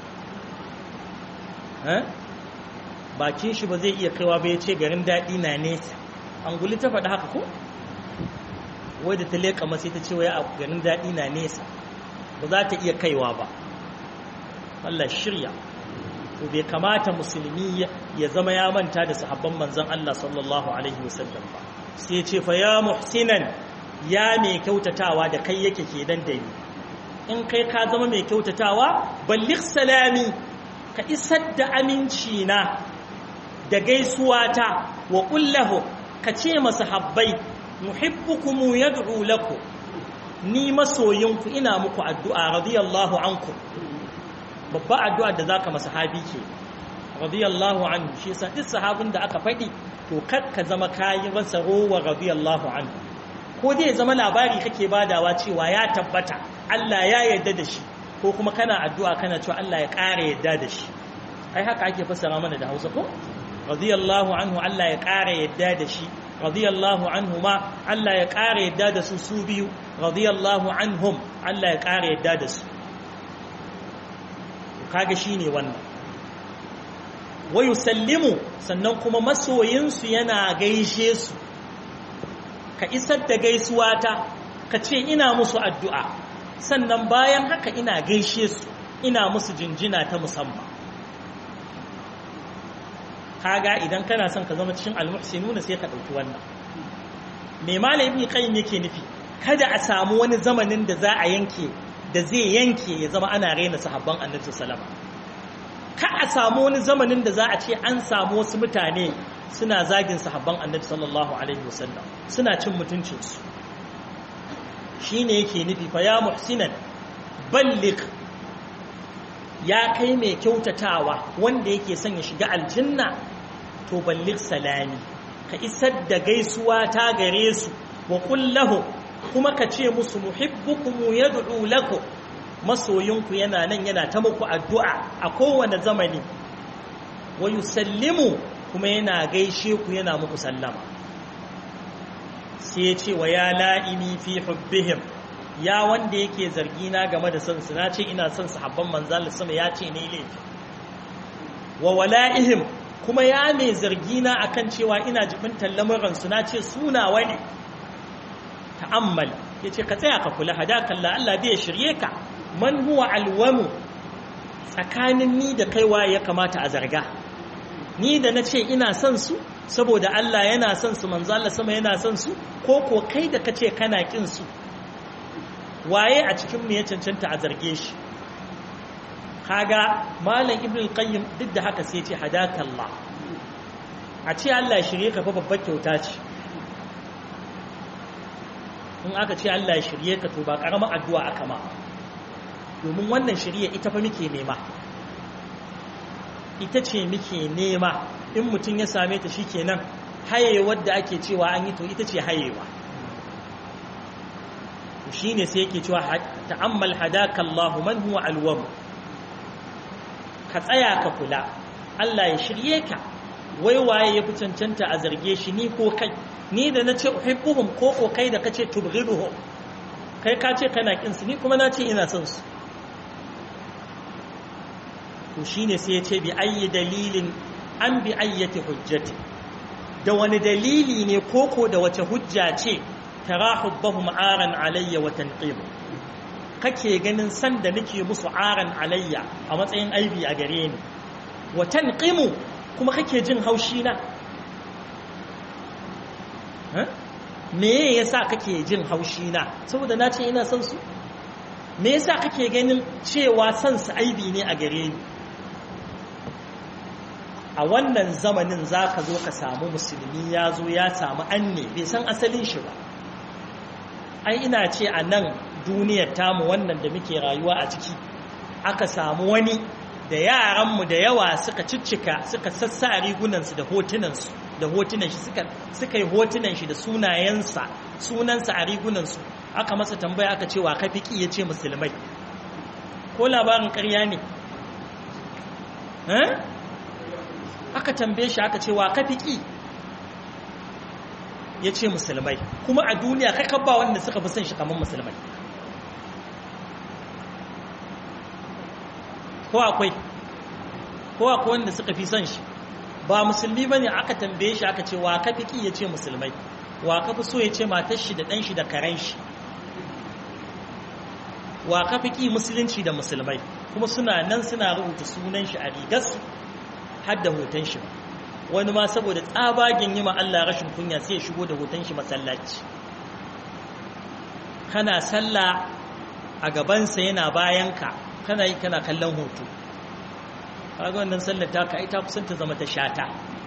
bakin shi ba zai iya kaiwa ba ya ce garin daɗi na nesa anguli ta faɗi haka ko wadda ta leƙa masai ta ce wai a garin daɗi na nesa ba za ta iya kaiwa ba Allah shirya to bai kamata musulmi ya zama ya manta da sahabban manzon Allah sallallahu alaihi wasallam ba sai ce fa ya muhsinan ya mai kyautatawa da kai yake ke dan dani in kai ka zama mai kyautatawa balligh salami ka isar da aminci na da gaisuwa ta wa qullahu ka ce masahabbai muhibbukum yad'u lakum ni masoyinku ina muku addu'a radiyallahu ankum babba addu'a da zaka masa sahabi ke radiyallahu anhu shi yasa duk sahabin da aka faɗi to kar ka zama kayi masa rowa radiyallahu anhu ko dai zama labari kake badawa cewa ya tabbata Allah ya yarda da shi ko kuma kana addu'a kana cewa Allah ya ƙara yarda da shi ai haka ake fassara mana da Hausa ko radiyallahu anhu Allah ya ƙara yarda da shi radiyallahu anhu ma Allah ya ƙara yarda da su su biyu radiyallahu anhum Allah ya ƙara yarda da su kaga shine wannan wa yusallimu sannan kuma masoyinsu yana gaishe su ka isar da gaisuwa ta ka ce ina musu addu'a sannan bayan haka ina gaishe su ina musu jinjina ta musamman kaga idan kana son ka zama cikin almuhsinuna sai ka dauki wannan me malam ibn qayyim yake nufi kada a samu wani zamanin da za a yanke da zai yanke ya zama ana raina sahabban annabi sallallahu alaihi wasallam ka a samu wani zamanin da za a ce an samu wasu mutane suna zagin sahabban annabi sallallahu alaihi wasallam suna cin mutuncin su shine yake nufi fa ya muhsinan balligh ya kai mai kyautatawa wanda yake son ya shiga aljanna to balligh salami ka isar da gaisuwa ta gare su wa qul lahu kuma ka ce musu muhibbukum yad'u lakum masoyinku yana nan yana ta muku addu'a a kowane zamani wa yusallimu kuma yana gaishe ku yana muku sallama sai ya ce wa ya la'imi fi hubbihim, ya wanda yake zargina game da son su, na ce ina son sahabban manzal sama ya ce ne laifi. Wa wala'ihim, kuma ya mai zargina akan cewa ina jibintar lamuran su, na ce suna wani. Ta'ammal, ya ce ka tsaya ka kula, hadakalla Allah bai shirye ka, man huwa alwamu, tsakanin ni da kaiwa ya kamata a zarga. Ni da na ce ina son su saboda Allah yana son su, manzo Allah sama yana son su, ko ko kai da kace kana kin su, waye a cikin mu ya cancanta a zarge shi? Kaga malam ibn al-qayyim duk da haka sai ya ce hadakallah, a ce Allah ya shirye ka fa babbar kyauta ce. In aka ce Allah ya shirye ka to ba karamar addu'a aka ma, domin wannan shirye ita fa muke nema, ita ce muke nema. In mutum ya same ta shikenan hayewar da ake cewa an yi to ita ce hayewa. Shine sai yake cewa ta'ammal hadaka Allah man huwa alwam, ka tsaya ka kula Allah ya shirye ka, wai waye ya fi cancanta a zarge shi, ni ko kai? Ni da na ce uhibbuhum, ko ko kai da kace tubghiduhum? Kai ka ce kana kin su, ni kuma na ce ina son su. To shine sai ya ce bi ayyi dalilin an bi ayyati hujjati, da wani dalili ne koko da wace hujja ce tara hubbahum aran alayya wa tanqim, kake ganin san da nake musu aran alayya a matsayin aibi a gare ni, wa tanqimu kuma kake jin haushi na? Me yasa kake jin haushi na? Saboda na ce ina son su? Me yasa kake ganin cewa san su aibi ne a gare ni? A wannan zamanin za ka zo ka samu musulmi ya zo ya samu anne bai san asalin shi ba. Ai ina ce a nan duniyar tamu wannan da muke rayuwa a ciki, aka samu wani da yaranmu da yawa suka ciccika suka sassa rigunansu da hotunansu da hotunan shi suka suka yi hotunan shi da sunayensa sunansa a rigunansu. Aka masa tambaya aka ce wa ka fiki, ya ce musulmai. Ko labarin ƙarya ne? Eh? Aka tambaye shi aka ce wa ka fiki, ya ce musulmai. Kuma a duniya kai kabba wanda suka fi son shi kamar musulmai, ko akwai ko akwai wanda suka fi son shi ba musulmi bane? Aka tambaye shi aka ce wa ka fiki, ya ce musulmai. Wa ka fi so, ya ce matar shi da ɗan shi da karen shi. Wa ka fiki? musulunci da musulmai. Kuma suna nan suna rubuta sunan shi a rigarsu har da hoton shi. Wani ma saboda tsabagen yi ma Allah rashin kunya sai ya shigo da hoton shi masallaci. Kana sallah a gabansa yana bayanka, kana yi kana kallon hoto. Kaga wannan sallar ta ka ita kusan ta zama ta shata.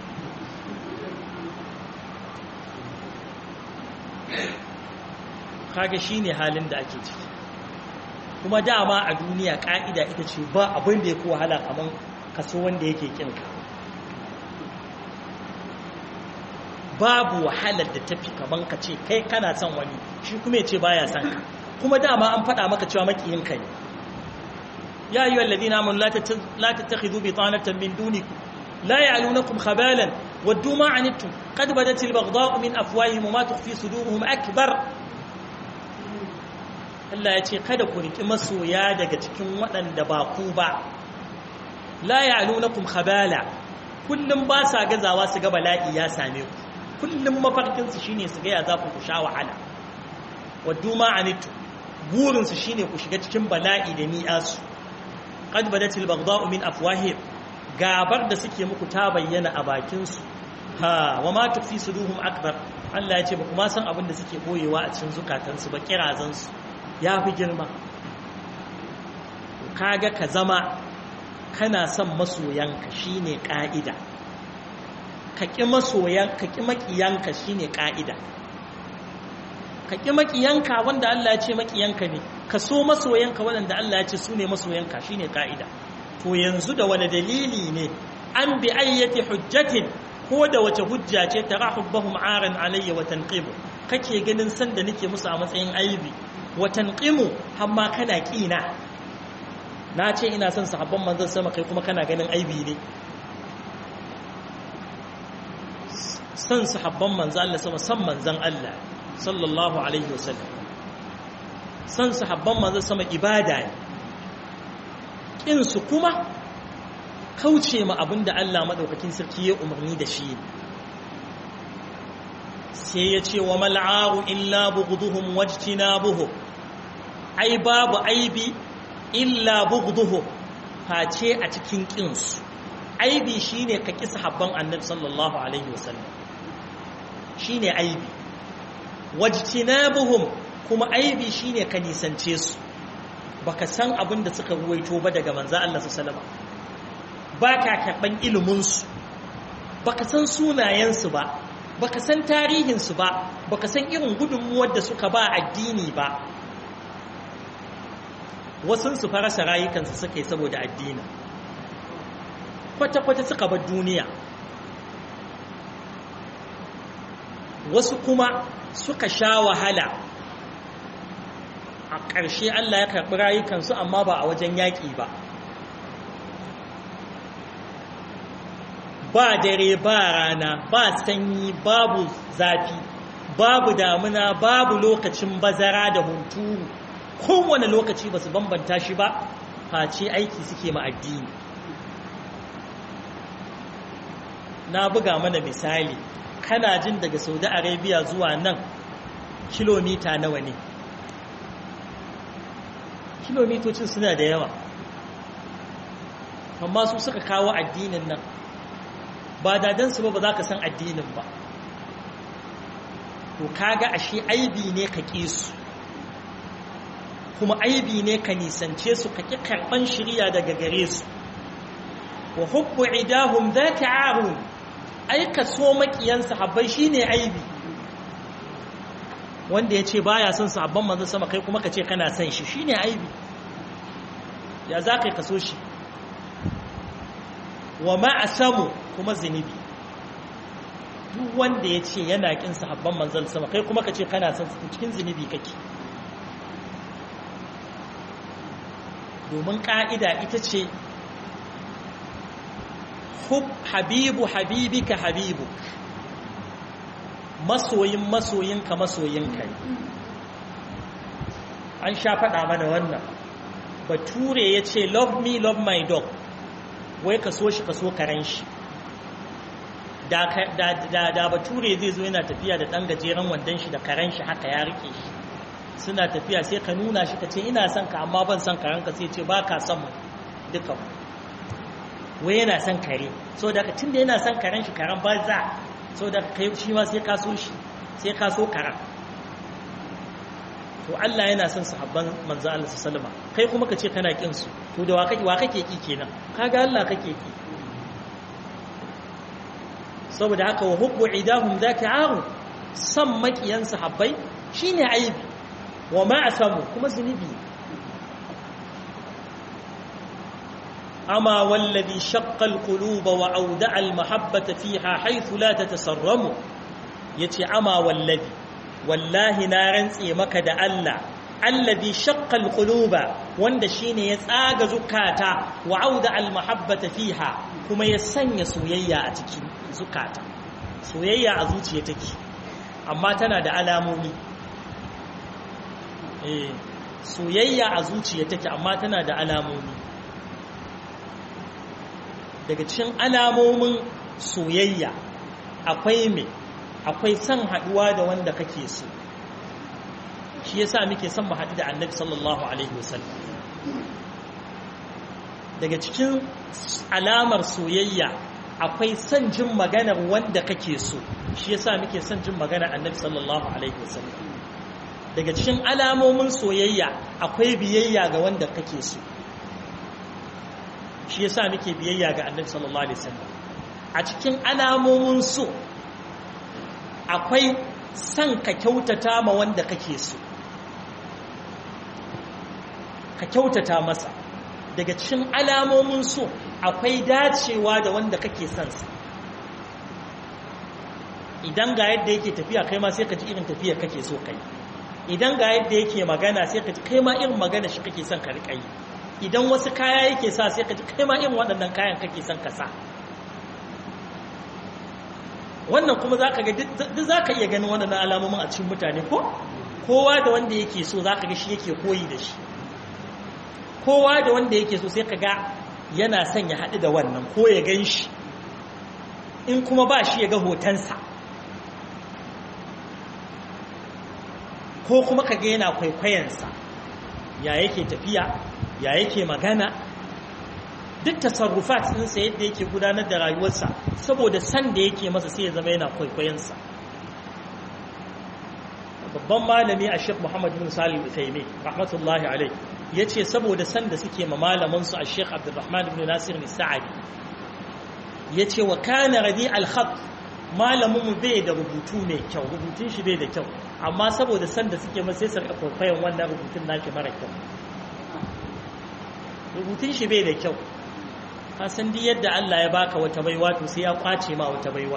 Kaga shine halin da ake ciki. Kuma dama a duniya ka'ida ita ce ba abin da ya fi wahala kaman kaso wanda yake kinka. Babu wahalar da tafi kaman ka ce kai kana son wani, shi kuma ya ce baya son ka. Kuma dama an faɗa maka cewa makiyinka ne. Ya ayyuhal ladina amanu la tattakhidhu bitanatan min dunikum la ya'lunukum khabalan waddu ma anittum qad badat al-baghdha'u min afwahihim wa ma tukhfi suduruhum akbar. Allah ya ce kada ku riki masoya daga cikin waɗanda ba ku ba. La ya'lunukum khabala, kullum ba sa gazawa su ga bala'i ya same ku, kullum mafarkin su shine su ga ya za ku sha wahala. Waddu ma anittum, burin su shine ku shiga cikin bala'i da ni'asu. Qad badatil baghdha'u min afwahihim, gabar da suke muku ta bayyana a bakin su. Ha wa ma tufi suduhum akbar. Allah ya ce ba kuma san abin da suke boyewa a cikin zukatansu ba, kirazan su yafi girma. Kaga ka zama kana son masoyanka shine ka'ida, ka ƙi masoyan ka ƙi makiyanka shine ka'ida. Ka ƙi makiyanka wanda Allah ya ce makiyanka ne, ka so masoyanka wanda Allah ya ce su ne masoyanka shine ka'ida. To yanzu da wani dalili ne an bi ayyati hujjatin, ko da wace hujja ce tara hubbahum aran alayya wa tanqimu, kake ganin san da nake musu a matsayin aibi, wa tanqimu hamma kana kina. Na ce ina son sahabban manzon sama, kai kuma kana ganin aibi ne. San sahabban manzon Allah sama san manzon Allah sallallahu alaihi wasallam. San sahabban manzon sama ibada ne, kin su kuma kauce ma abinda Allah madaukakin sarki ya umarni da shi. Sai ya ce wa mal'aru illa bughduhum wajtinabuhum, ai babu aibi illa bughduhum face a cikin kinsu. Aibi shine ka kisa habban annabi sallallahu alaihi wasallam, shine aibi. Wajtinabuhum kuma aibi shine ka nisance su, baka san abin da suka ruwaito ba daga manzo Allah sallallahu alaihi wasallam, baka karban ilimin su, baka san sunayen su ba, baka san tarihin su ba, baka san irin gudunmuwar da suka ba addini ba. Wasun su farasa rayukansu suka yi saboda addini, kwata-kwata suka bar duniya. Wasu kuma suka sha wahala, a ƙarshe Allah ya karɓi rayukansu amma ba a wajen yaƙi ba. Ba dare ba rana, ba sanyi, babu zafi, babu damuna, babu lokacin bazara da hunturu, kowane lokaci ba su bambanta shi ba, face aiki suke ma addini. Na buga mana misali, kana jin daga Saudi Arabia zuwa nan kilomita nawa ne? Kilomitocin suna da yawa, amma su suka kawo addinin nan. Ba dadansu ba ba za ka san addinin ba. To kaga ashe aibi ne ka ƙi su, kuma aibi ne ka nisance su, ka ƙi karɓan shirya daga gare su. Wa hubbu idahum dhaka arun, ai ka so makiyan sahabbai shine aibi. Wanda ya ce baya son sahabban manzon sama, kai kuma ka ce kana son shi, shine aibi. Ya za ka yi ka so shi? Wa ma'asamu kuma zunubi. Duk wanda ya ce yana kin sahabban manzon sama, kai kuma ka ce kana son su, cikin zunubi kake. Domin ka'ida ita ce hub habibu habibika habibu, masoyin masoyinka masoyinka. An sha faɗa mana wannan. Bature ya ce love me love my dog, wai ka so shi ka so karen shi. Da, da, da, da bature zai zo yana tafiya da ɗan gajeren wandon shi da karen shi haka ya rike shi, suna tafiya sai ka nuna shi ka ce ina son ka amma ban son karenka, sai ce ba ka son mu duka mu. Wai yana son kare, so da ka tunda yana son karen shi, karen ba za, so da kai shi ma sai ka so shi, sai ka so karen. To Allah yana son sahabban manzo Allah sallallahu alaihi wasallam, kai kuma ka ce kana kin su, to da wa kake wa kake ki kenan? Kaga Allah kake ki. Saboda haka wa hubbu idahum dhaka aru, san makiyan sahabbai shine aibi. Wa ma'asamu kuma zunubi. أما والذي شق القلوب وأودع المحبة فيها حيث لا تتسرم. يتي أما والذي والله نارنس مكد ألا الذي شق القلوب وند شيني يساق زكاتا وأودع المحبة فيها كما يسني سويا أتكي زكاتا سويا أزوتي يتكي أما تنادى ألامومي إيه سويا أزوتي يتكي أما تنادى ألامومي. Daga cikin alamomin soyayya akwai me akwai san haduwa da wanda kake so. Shi yasa muke son mu haɗu da Annabi sallallahu alaihi wasallam. Daga cikin alamar soyayya akwai san jin maganar wanda kake so. Shi yasa muke son jin maganar Annabi sallallahu alaihi wasallam. Daga cikin alamomin soyayya akwai biyayya ga wanda kake so. Shi yasa muke biyayya ga Annabi sallallahu alaihi wasallam. A cikin alamomin so akwai san ka kyautata ma wanda kake so, ka kyautata masa. Daga cikin alamomin so akwai dacewa da wanda kake son sa. Idan ga yadda yake tafiya kai ma sai ka ji irin tafiyar kake so kai. Idan ga yadda yake magana sai ka ji kai ma irin magana shi kake son ka riƙa yi. Idan wasu kaya yake sa sai ka ji kai ma irin waɗannan kayan kake son ka sa. wannan kuma zaka ga duk zaka iya ganin wannan alamomin a cikin mutane ko kowa da wanda yake so zaka ga shi yake koyi da shi kowa da wanda yake so sai kaga yana son ya haɗu da wannan ko ya gan shi in kuma ba shi ya ga hotonsa ko kuma kaga yana kwaikwayensa ya yake tafiya ya yake magana duk tasarrufat ɗinsa yadda yake gudanar da rayuwarsa saboda san da yake masa sai ya zama yana kwaikwayensa babban malami a Sheikh Muhammad bin Salih Al-Uthaymeen rahmatullahi alayh yace saboda san da suke ma malaman su a Sheikh Abdurrahman ibn Nasir al-Sa'di yace wa kana radi al-khat malamin mu bai da rubutu mai kyau rubutun shi bai da kyau amma saboda san da suke masa sai sarka kwaikwayon wannan rubutun nake mara kyau rubutun shi bai da kyau ka san duk yadda Allah ya baka wata baiwa to sai ya kwace ma wata baiwa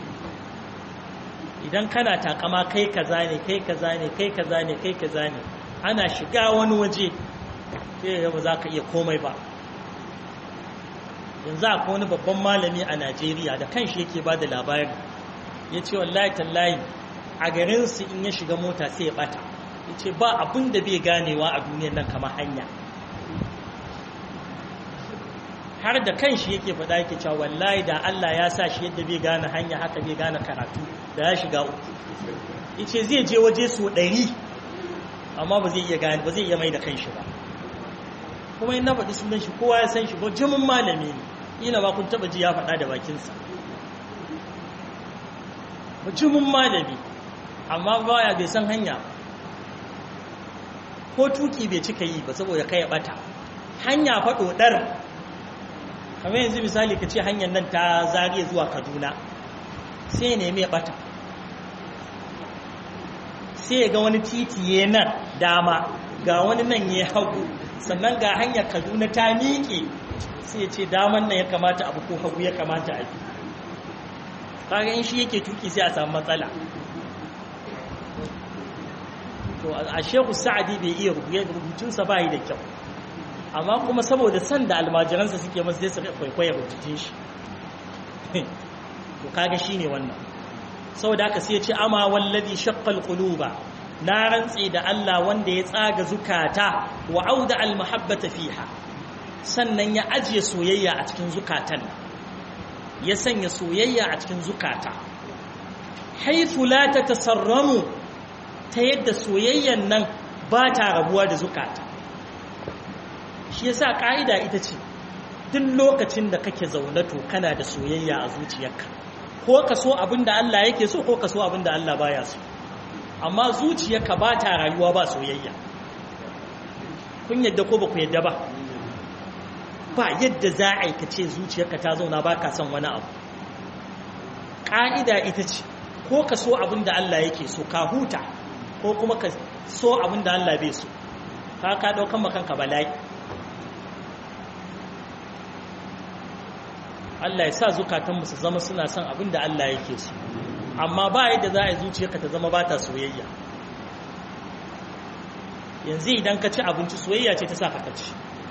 idan kana takama kai kaza ne kai kaza ne kai kaza ne kai kaza ne ana shiga wani waje sai ba za ka iya komai ba yanzu akwai wani babban malami a Najeriya da kanshi yake ba da labari ya ce wallahi tallahi a garinsu in ya shiga mota sai ya bata ya ce ba abin da bai ganewa a duniyar nan kamar hanya har da kanshi yake faɗa yake cewa wallahi da Allah ya sa shi yadda bai gane hanya haka bai gane karatu da ya shiga uku yace zai je waje su ɗari amma ba zai iya gane ba zai iya mai da kanshi ba kuma in na faɗi sunan shi kowa ya san shi ba jimin malami ne ina ba kun taba ji ya faɗa da bakinsa ba jimin malami amma baya bai san hanya ko tuki bai cika yi ba saboda kai ya bata hanya faɗo ɗar kamar yanzu misali ka ce hanyar nan ta Zariya zuwa Kaduna sai ne mai bata sai ya ga wani titiye nan dama ga wani nan ya hagu sannan ga hanyar Kaduna ta miƙe sai ya ce daman nan ya kamata abu ko hagu ya kamata a bi kaga in shi yake tuki sai a samu matsala to a Shehu Sa'adi bai iya rubutunsa ba yi da kyau amma kuma saboda san da almajiransa suke masa zai suka kwaikwaye rubutun shi to kaga shine wannan saboda haka sai ya ce ama wallazi shaqqal quluba na rantsi da Allah wanda ya tsaga zukata wa auda al mahabbata fiha sannan ya ajiye soyayya a cikin zukatan ya sanya soyayya a cikin zukata haythu la tatasarramu ta yadda soyayyan nan ba ta rabuwa da zukata shi yasa ka'ida ita ce duk lokacin da kake zaune to kana da soyayya a zuciyarka ko ka so abinda Allah yake so ko ka so abinda Allah baya so amma zuciyarka ba ta rayuwa ba soyayya kun yadda ko ba ku yadda ba ba yadda za a yi ka ce zuciyarka ta zauna ba ka son wani abu ka'ida ita ce ko ka so abinda Allah yake so ka huta ko kuma ka so abinda Allah bai so ka ka daukan makanka bala'i Allah ya sa zukatanmu su zama suna son abin da Allah yake so amma ba yadda za a yi zuciyarka ta zama ba ta soyayya yanzu idan ka ci abinci soyayya ce ta sa ka ci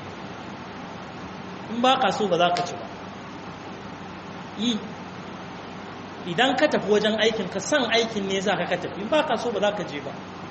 in ba ka so ba za ka ci ba yi idan ka tafi wajen aikin ka san aikin ne za ka ka tafi in ba ka so ba za ka je ba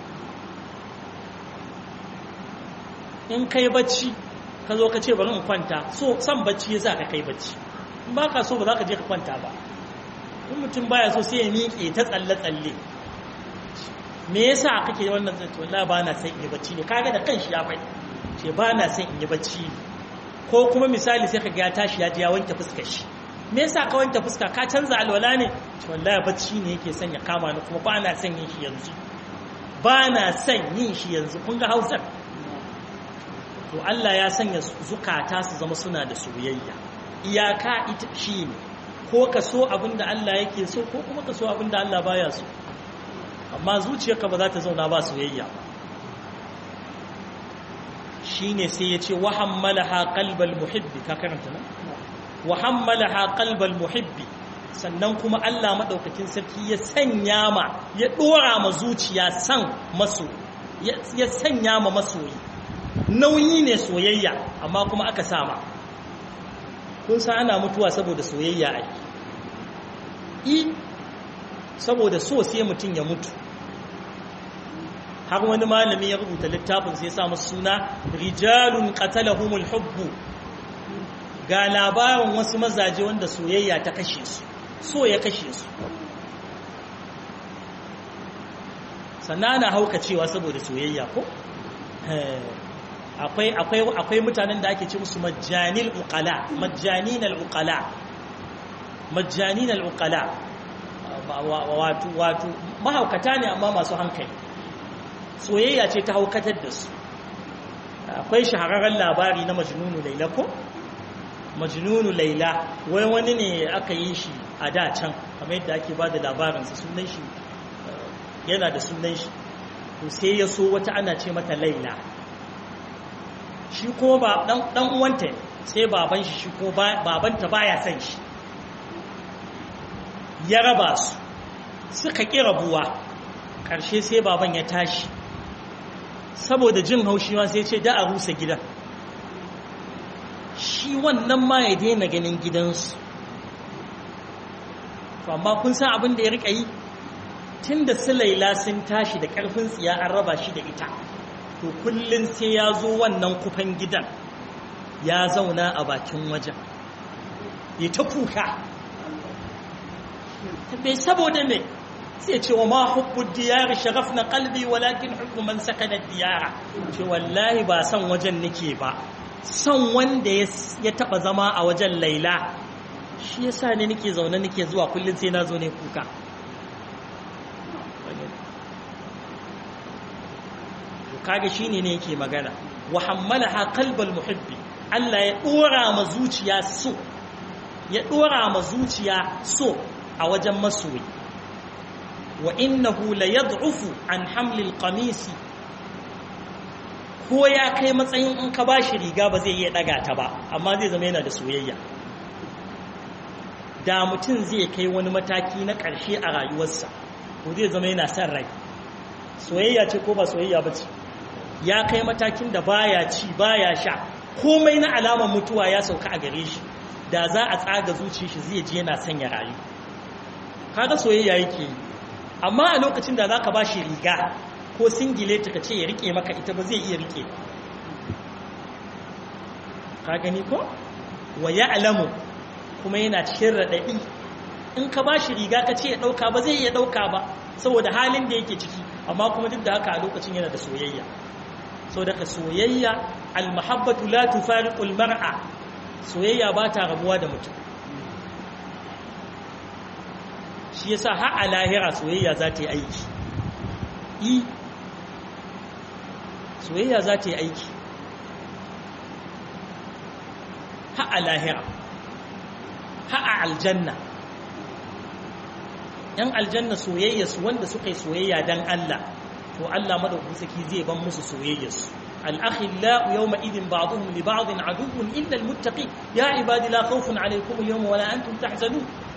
in kai bacci ka zo ka ce bari in kwanta so san bacci ya za ka kai bacci in ba ka so ba za ka je ka kwanta ba in mutum baya so sai ya miƙe ta tsalle-tsalle me yasa kake wannan zai wallahi ba na son in yi bacci ne kaga da kanshi ya faɗi ce ba na son in yi bacci ko kuma misali sai ka ga ya tashi ya je ya wanke fuskar shi me yasa ka wanke fuska ka canza alwala ne ce wallahi bacci ne yake son ya kama ni kuma ba na son yin shi yanzu ba na son yin shi yanzu kun ga Hausar to Allah ya sanya zukata su zama suna da soyayya iyaka ita shi ne ko ka so abinda Allah yake so ko kuma ka so abinda Allah baya so amma zuciyarka ba za ta zauna ba soyayya shine sai ya ce wa hammalaha qalbal muhibbi ka karanta nan wa hammalaha qalbal muhibbi sannan kuma Allah madaukakin sarki ya sanya ma ya dora ma zuciya san maso ya sanya ma masoyi nauyi ne soyayya amma kuma aka sama kun san ana mutuwa saboda soyayya ai i saboda so sai mutum ya mutu. har wani malami ya rubuta littafin sai ya sa musu suna rijalun qatalahumul hubbu, ga labarin wasu mazaje wanda soyayya ta kashe su, so ya kashe su. sannan ana hauka cewa saboda soyayya ko akwai akwai akwai mutanen da ake ce musu majjanil uqala majjaninal uqala majjaninal uqala wato wato mahaukata ne amma masu hankali, soyayya ce ta haukatar da su. akwai shahararren labari na majnunu laila ko majnunu laila, wai wani ne aka yi shi a da can kamar yadda ake ba da labarinsa, sunan shi yana da sunan shi, to sai ya so wata ana ce mata laila, shi ko ba dan uwanta sai baban shi shi ko babanta baya son shi, ya raba su suka ƙi rabuwa. ƙarshe sai baban ya tashi saboda jin haushi ma sai ce da a rusa gidan, shi wannan ma ya daina ganin gidansu. amma kun san abin da ya rika yi tun da su laila sun tashi da ƙarfin tsiya an raba shi da ita, to kullum sai ya zo wannan kufan gidan ya zauna a bakin wajen ya ta kuka. bai saboda me sai ce wa ma hubbu diyari sharafna qalbi walakin hubbu man sakana diyara, ce wallahi ba san wajen nake ba, san wanda ya taba zama a wajen laila shi yasa ne nake zaune nake zuwa kullun sai na zo ne kuka. kaga shine ne yake magana wa hammalaha qalbal muhibbi, Allah ya dora ma zuciya so, ya dora ma zuciya so a wajen masoyi. wa innahu la yad'ufu an hamlil qamisi, ko ya kai matsayin in ka bashi riga ba zai iya daga ta ba, amma zai zama yana da soyayya. da mutum zai kai wani mataki na ƙarshe a rayuwarsa ko zai zama yana son rai. soyayya ce ko ba soyayya ba ce? ya kai matakin da baya ci baya sha, komai na alamar mutuwa ya sauka a gare shi, da za a tsaga zuciyar shi zai je yana son ya rayu. kaga soyayya yake yi. amma a lokacin da zaka bashi riga ko singileti ka ce ya rike maka ita, ba zai iya rike. ka gani ko? wa ya'lamu, kuma yana cikin radadi. in ka bashi riga ka ce ya dauka, ba zai iya dauka ba saboda halin da yake ciki, amma kuma duk da haka a lokacin yana da soyayya. so daga soyayya almahabbatu la tufariqul mar'a, soyayya ba ta rabuwa da mutum. shi yasa har a lahira soyayya za ta yi aiki. i soyayya za ta yi aiki har a lahira, har a aljanna. yan aljanna soyayya su wanda suka yi soyayya dan Allah, to Allah madaukakin saki zai ban musu soyayyarsu. al-akhillau yawma idin ba'dhum li ba'dhin aduwwun illa al-muttaqin ya ibadi la khawfun alaykum al-yawma wa la antum tahzanun.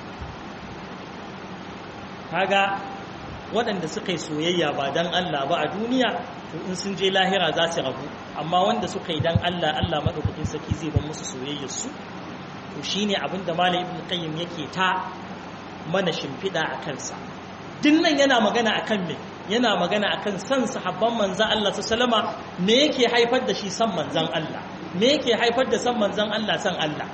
kaga waɗanda suka yi soyayya ba dan Allah ba a duniya, to in sun je lahira za su rabu, amma wanda suka yi dan Allah, Allah madaukakin saki zai ban musu soyayyarsu. to shine abinda Malam Ibn Qayyim yake ta mana shimfiɗa a kansa. dinnan yana magana akan me? yana magana akan san sahabban manzan Allah sallama. me yake haifar da shi san manzan Allah? me yake haifar da san manzan Allah san Allah?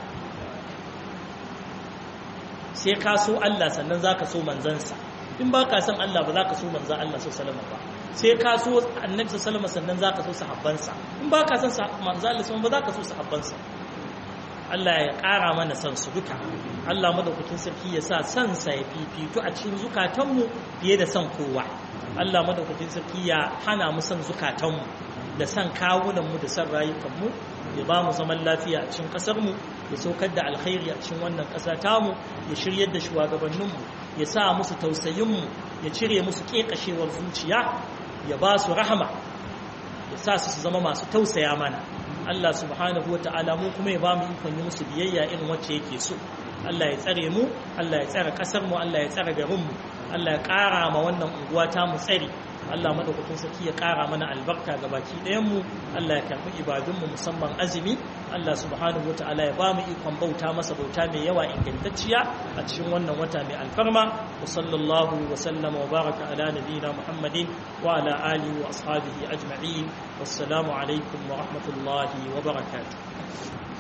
sai ka so Allah sannan zaka so manzansa. in ba ka san Allah ba zaka so manzan Allah sallama ba. sai ka so annabi sallama sannan zaka so sahabbansa. in ba ka san manzan Allah sallama ba zaka so sahabbansa. Allah ya ƙara mana san su duka. Allah madaukakin sarki ya sa san sa ya fifito a cikin zukatanmu fiye da san kowa. Allah madaukakin sarki ya hana mu san zukatanmu da san kawunanmu da san rayukanmu, ya ba mu zaman lafiya a cikin ƙasarmu, ya saukar da alkhairi a cikin wannan ƙasa tamu, ya shiryar da shugabanninmu, ya sa musu tausayinmu, ya cire musu ƙeƙashewar zuciya, ya ba su rahama, ya sa su su zama masu tausaya mana. Allah subhanahu wa ta'ala mu kuma ya ba mu ikon yi musu biyayya irin wacce yake so. Allah ya tsare mu, Allah ya tsare kasar mu, Allah ya tsare garin mu, Allah ya ƙara ma wannan unguwa ta mu tsari, Allah madaukakin sarki ya ƙara mana albarka ga baki ɗayan mu Allah ya karɓi ibadun mu musamman azumi Allah subhanahu wataala ya ba mu ikon bauta masa bauta mai yawa ingantacciya a cikin wannan wata mai alfarma wa sallallahu wa sallama wa baraka ala nabiyina Muhammadin wa ala alihi wa ashabihi ajma'in wassalamu alaikum wa rahmatullahi wa barakatuh